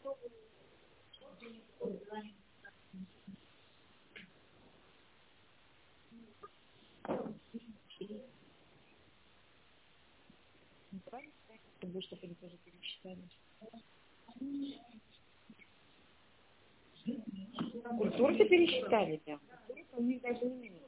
Чтобы что-то они тоже пересчитали. Культуру-то пересчитали, да. У них даже не минус.